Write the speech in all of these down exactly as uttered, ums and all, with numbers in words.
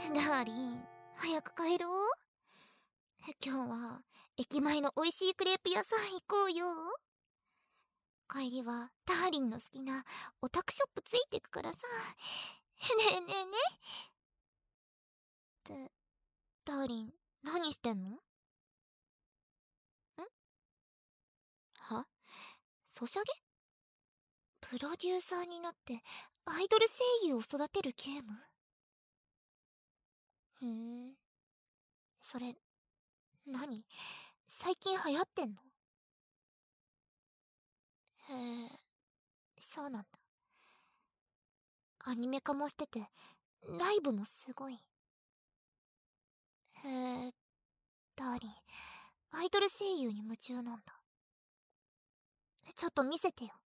ダーリン、早く帰ろう。今日は駅前の美味しいクレープ屋さん行こうよ。帰りはダーリンの好きなオタクショップついてくからさ。ねえねえねってダーリン、何してんの？ん？は？ソシャゲ？プロデューサーになってアイドル声優を育てるゲーム？ふーん。それ、何？最近流行ってんの？へえ、そうなんだ。アニメ化もしてて、ライブもすごい。へえ、ダーリン、アイドル声優に夢中なんだ。ちょっと見せてよ。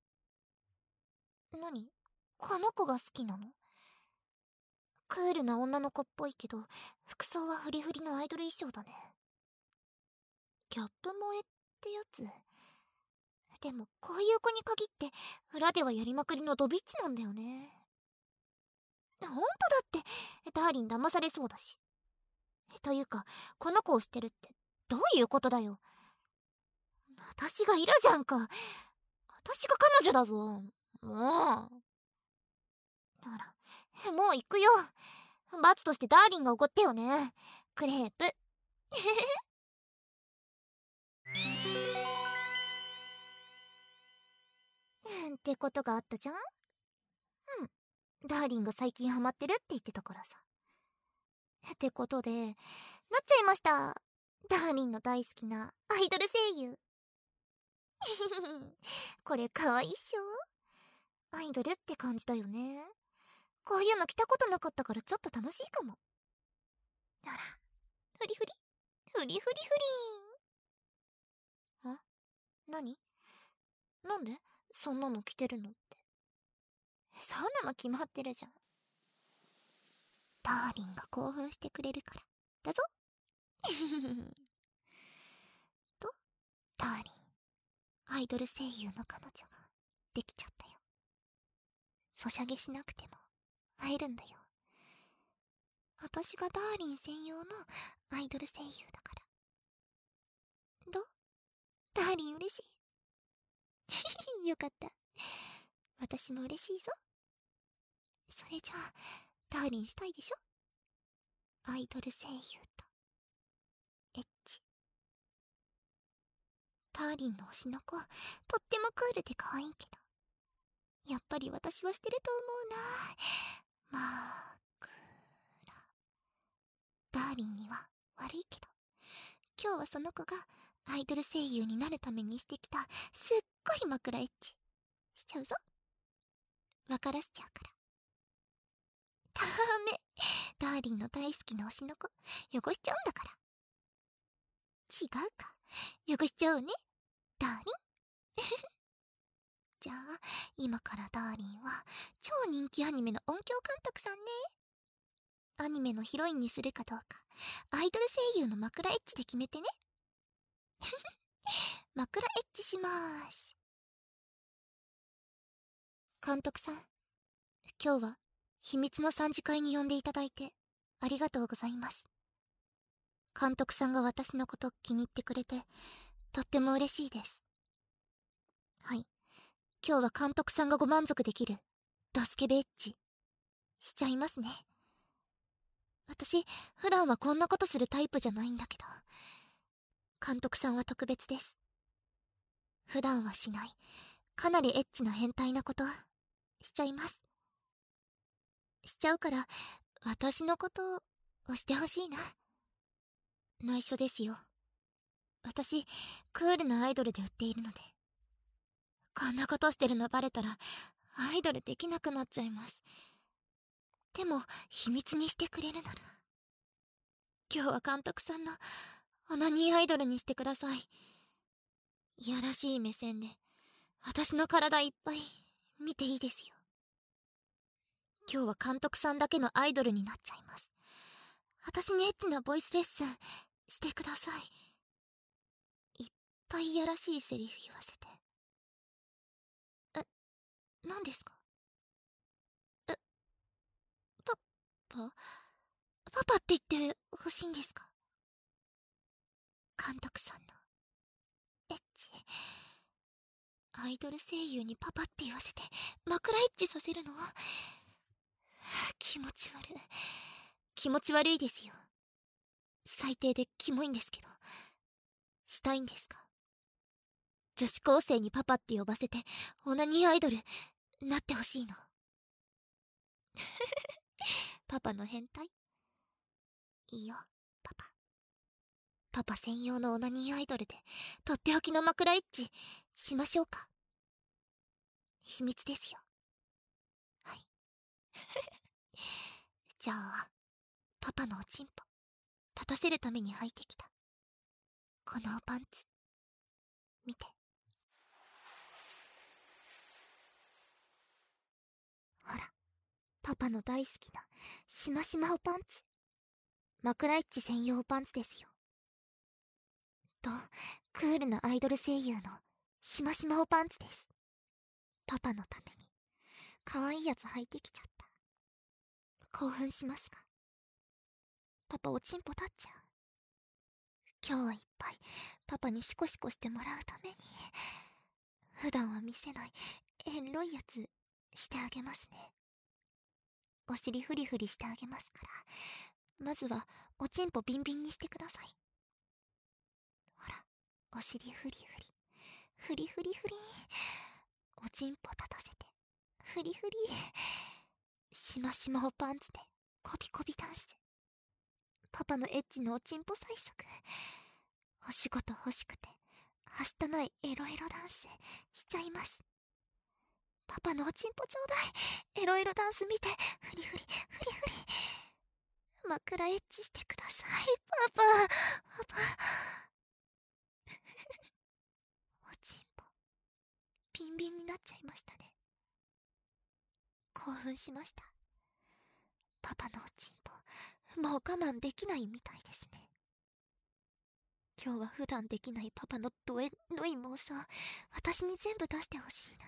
何？この子が好きなの？クールな女の子っぽいけど、服装はフリフリのアイドル衣装だね。ギャップ萌えってやつ？でもこういう子に限って裏ではやりまくりのドビッチなんだよね。ほんとだってダーリン騙されそうだし。というかこの子を知ってるってどういうことだよ。私がいるじゃんか。私が彼女だぞ。もうほら、もう行くよ。罰としてダーリンが怒ってよね。クレープ。ってことがあったじゃん。うん、ダーリンが最近ハマってるって言ってたからさ。ってことでなっちゃいました。ダーリンの大好きなアイドル声優。これかわいいっしょ。アイドルって感じだよね。こういうの着たことなかったからちょっと楽しいかも。あら、フリフリフリフリフリーン。ん？何？なんでそんなの着てるのって。そんなの決まってるじゃん。ダーリンが興奮してくれるからだぞ。と、ダーリン、アイドル声優の彼女ができちゃったよ。ソシャゲしなくても会えるんだよ。私がダーリン専用のアイドル声優だから。ど？ダーリン嬉しい？よかった。私も嬉しいぞ。それじゃあダーリンしたいでしょ？アイドル声優とエッチ。ダーリンの推しの子、とってもクールで可愛いけど、やっぱり私はしてると思うな。まあクーラ。ダーリンには悪いけど、今日はその子がアイドル声優になるためにしてきたすっごい枕エッチしちゃうぞ。分からせちゃうから。ダメ。ダーリンの大好きな推しの子汚しちゃうんだから。違うか、汚しちゃうね、ダーリン。じゃあ今からダーリンは超人気アニメの音響監督さんね。アニメのヒロインにするかどうかアイドル声優の枕エッチで決めてね。枕エッチしまーす。監督さん、今日は秘密のさん次会に呼んでいただいてありがとうございます。監督さんが私のこと気に入ってくれてとっても嬉しいです。はい、今日は監督さんがご満足できるドスケベエッチしちゃいますね。私普段はこんなことするタイプじゃないんだけど、監督さんは特別です。普段はしないかなりエッチな変態なことしちゃいます。しちゃうから私のことをしてほしいな。内緒ですよ、私クールなアイドルで売っているので。こんなことしてるのバレたらアイドルできなくなっちゃいます。でも秘密にしてくれるなら今日は監督さんのオナニーアイドルにしてください。いやらしい目線で私の体いっぱい見ていいですよ。今日は監督さんだけのアイドルになっちゃいます。私にエッチなボイスレッスンしてください。いっぱいいやらしいセリフ言わせて。え、何ですか？え、パパ？ パパって言ってほしいんですか？監督さんのエッチ。アイドル声優にパパって言わせて枕エッチさせるの？気持ち悪い。気持ち悪いですよ。最低でキモいんですけど。したいんですか？女子高生にパパって呼ばせてオナニーアイドルなってほしいの？パパの変態？いいよ、パパ。パパ専用のオナニーアイドルでとっておきの枕エッチしましょうか？秘密ですよ。はい。じゃあ、パパのおちんぽ立たせるために履いてきたこのパンツ見て。ほら、パパの大好きなしましまおパンツ。枕エッチ専用パンツですよ。と、クールなアイドル声優のしましまおパンツです。パパのために可愛いやつ履いてきちゃった。興奮しますか？パパおちんぽ立っちゃう。今日はいっぱいパパにシコシコしてもらうために、普段は見せないエロいやつしてあげますね。お尻フリフリしてあげますから、まずはおちんぽビンビンにしてください。ほら、お尻フリフリフリフリフリ、おちんぽ立たせてフリフリ、しましまおパンツでコビコビダンス。パパのエッチのおちんぽ催促。お仕事欲しくてはしたないエロエロダンスしちゃいます。パパのおちんぽちょうだい。エロエロダンス見て、フリフリフリフリ。枕エッチしてください、パパ。パパ。おちんぽビンビンになっちゃいましたね。興奮しました。パパのおちんぽもう我慢できないみたいですね。今日は普段できないパパのドエロい妄想、私に全部出してほしいな。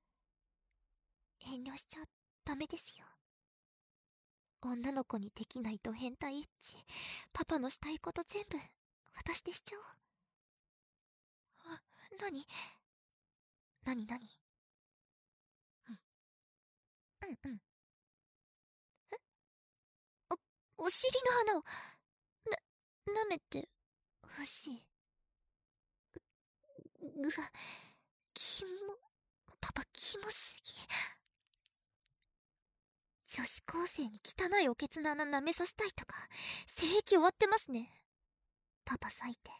遠慮しちゃダメですよ。女の子にできないド変態エッチ、パパのしたいこと全部私でしちゃおう。あ、なになになに。うんうんうん。え、お、お尻の穴をな、舐めてほしい。うわ、キモ、パパキモすぎ。女子高生に汚いおけつの穴舐めさせたいとか、性癖終わってますね。パパ最低。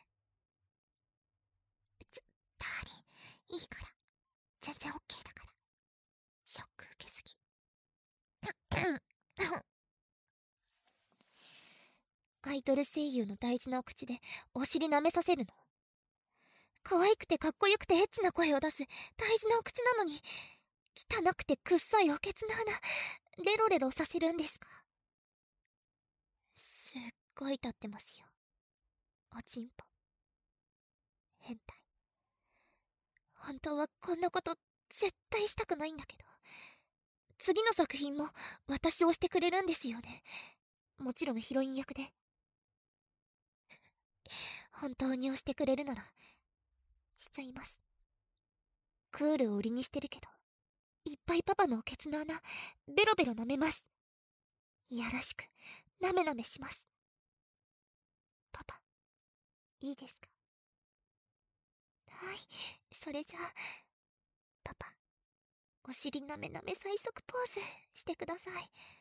ちょ、ダーリン、いいから。全然オッケーだから。ショック受けすぎ。アイドル声優の大事なお口でお尻舐めさせるの？可愛くてかっこよくてエッチな声を出す大事なお口なのに、汚くてくっさいおけつの穴レロレロさせるんですか？すっごい立ってますよ、おちんぽ。変態。本当はこんなこと絶対したくないんだけど、次の作品も私を押してくれるんですよね。もちろんヒロイン役で。本当に押してくれるならしちゃいます。クールを売りにしてるけど、いっぱいパパのおけつの穴ベロベロ舐めます。いやらしくなめなめします。パパ、いいですか？はい、それじゃあパパ、お尻なめなめ最速ポーズしてください。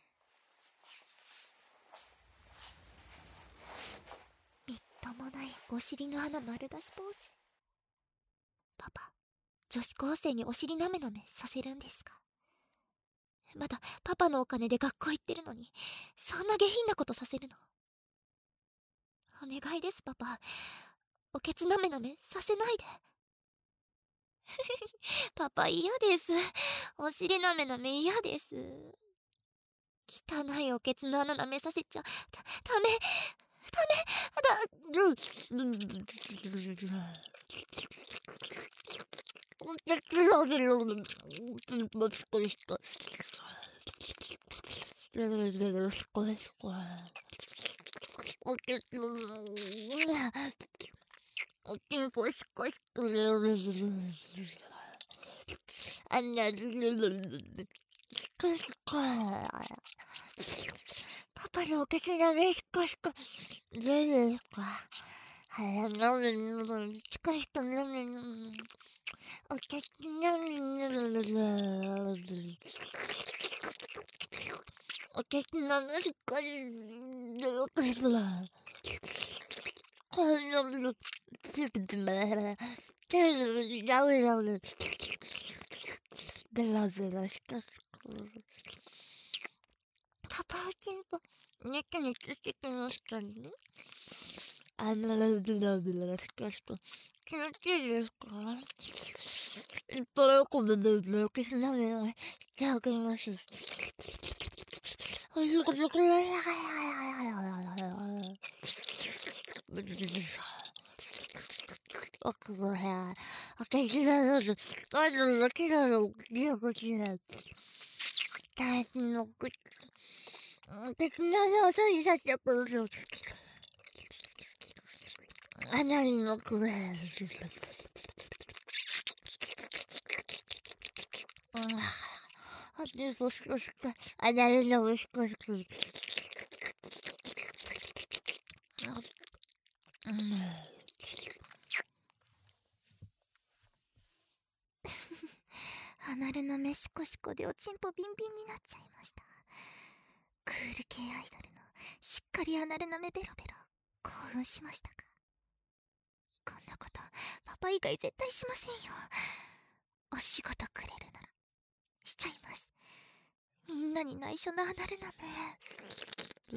みっともないお尻の穴丸出しポーズ。パパ、女子高生にお尻なめなめさせるんですか？まだパパのお金で学校行ってるのに、そんな下品なことさせるの？お願いですパパ、おけつなめなめさせないで。パパ嫌です。お尻なめなめ嫌です。汚いおけつの穴なめさせちゃダメダメだ。 おけつの、おちんぽしかしくれる。あんな、しかしか。パパのおけつのね、しかしか。ぜですか。はや、なるなる、しかしかなるなる。おけつなるなる。おけつなるしかしかなる。こんなの、ちょっとまだ、ちょっと、ラウラウ。ベラベラしかしか。パパおちんぽ、ネタネタしてきましたね。あのラベラベラしかしか。気持ちいいですか？いっぱいお米でおけつなめながしてあげます。おいしいことくれ。僕はや、おけつなので、あのだけなの、ぎょこちら。大事のく、おけつなの音にさせてくる。あなりのくれ。あでそしかしか、あなりのしかしか。離れのめしこしこでおちんぽビンビンになっちゃいました。クール系アイドルのしっかり離れなめベロベロ興奮しましたか？こんなことパパ以外絶対しませんよ。お仕事くれるならしちゃいます。みんなに内緒の離れなめ。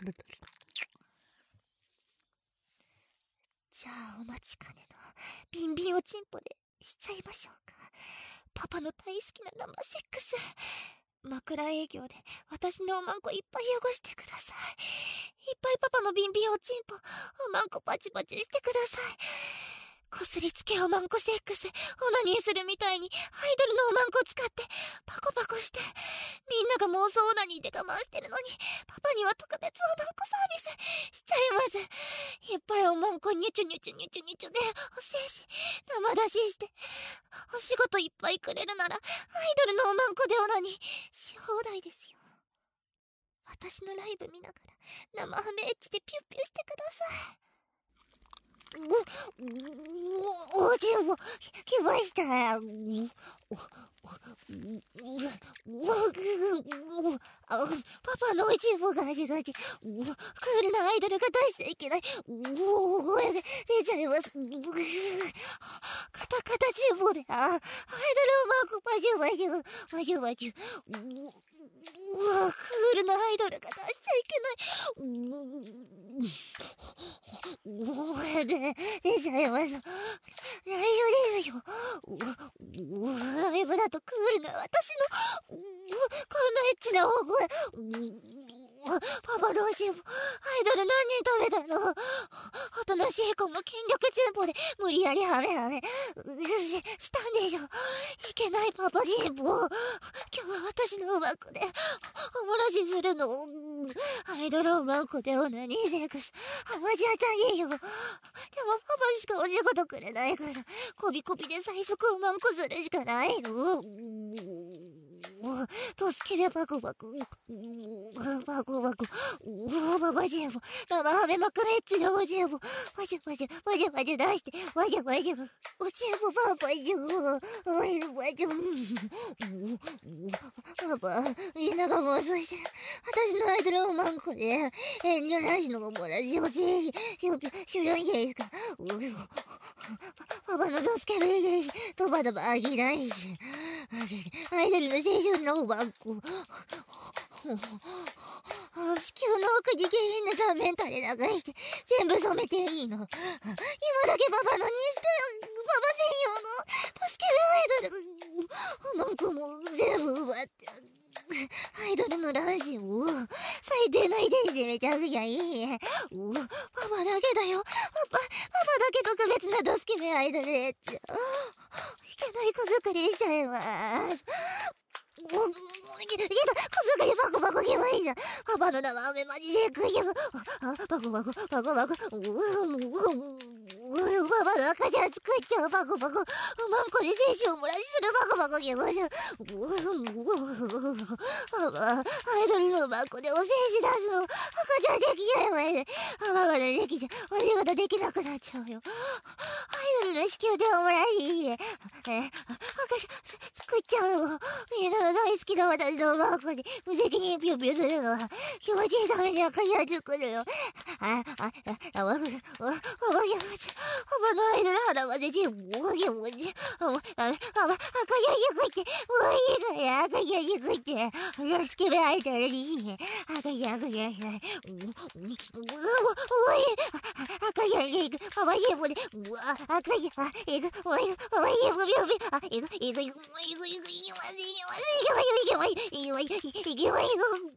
じゃあお待ちかねのビンビンおちんぽでしちゃいましょうか。パパの大好きな生セックス。枕営業で私のおまんこいっぱい汚してください。いっぱいパパのビンビンおちんぽおまんこパチパチしてください。こすりつけおまんこセックス、オナニーするみたいにアイドルのおまんこ使ってパコパコして、みんなが妄想オナニーで我慢してるのにパパには特別おまんこサービスしちゃいます。いっぱいおまんこニュチュニュチュニュチュニュチュでお精子生出しして、お仕事いっぱいくれるならアイドルのおまんこでオナニーし放題ですよ。私のライブ見ながら生ハメエッチでピュッピュしてください。お、お、おじゅも、来ました。お、お、お、パパのおじゅもがありがち。クールなアイドルが出しちゃいけない。お、声で出ちゃいます。カタカタじゅうぼで、あ、アイドルをマークパジュパジュ、パジュパジュ。うわ、クールなアイドルが出しちゃいけない。声で出ちゃいます。ライブですよ。ライブだとクールな私のこんなエッチな大声。パパのおじいもアイドル何人食べたの？おとなしい子も権力チンポで無理やりハメハメししたんでしょ。いけないパパジンポ。今日は私のうまくでおもらしするの。アイドルをマンコでオナニーセックスハマっちゃったんよ。でもパパしかお仕事くれないからこびこびで最速をマンコするしかないの。とすけべパクパクパクパクパパジェボ生ハメマクレッチのおジェボワジュワジュワジュワジュ出してワジュワジュおジェボパパジュワジュワジュパパみんなが妄想してる。私のアイドルをマンコで遠慮なしのおもらしをぜひシュルンゲイスかパパのドスケベゲイトバドバアギライアイドルの青春のバンコ子宮の奥に下品な残面垂れ流して全部染めていいの。今だけパパのにしてパパ専用のドスケベアイドルマンコも全部奪ってアイドルの卵子を最低な遺伝子でめちゃくちゃいい。パパだけだよ。パパ、パパだけ特別なドスケベアイドルエッチ。いけない子作りしちゃいます。 けど、小遣いバコバコ言わいじゃん。パパの生飴マジで食いよ。バコバコ、バコバコ、ううパパの赤ちゃん作っちゃうバコバコ。マンコで精子を漏らしするバコバコ言わじゃん。パパ、アイドルのマンコでお精子出すの。赤ちゃんできちゃうわね。パパまでできちゃう。お仕事できなくなっちゃうよ。アイドルの子宮でおもらしい。え、赤ちゃん作っちゃうの。みんなの大好きな私のマンコに無責任ピューピューするのは気持ちいいために赤ちゃん作るよ。あ、あ、あ、わ、わ、わ、わ、やまち、パパのアイドル払わせて、もう気持ち、あ、あ、あ、赤ちゃん作って、もういいから赤ちゃん作って、助けbeアイドルに、赤ちゃん、赤ちゃん、う、う、う、う、赤ちゃん行く、パパ家もね、うわ、赤ちゃん、行く、おい、パパ家もビュービュー、あ、行く、行く、行く、行く、行く、行く、行きます、行きます、行きます、行きます、行きます、行きます、行きます、行きます。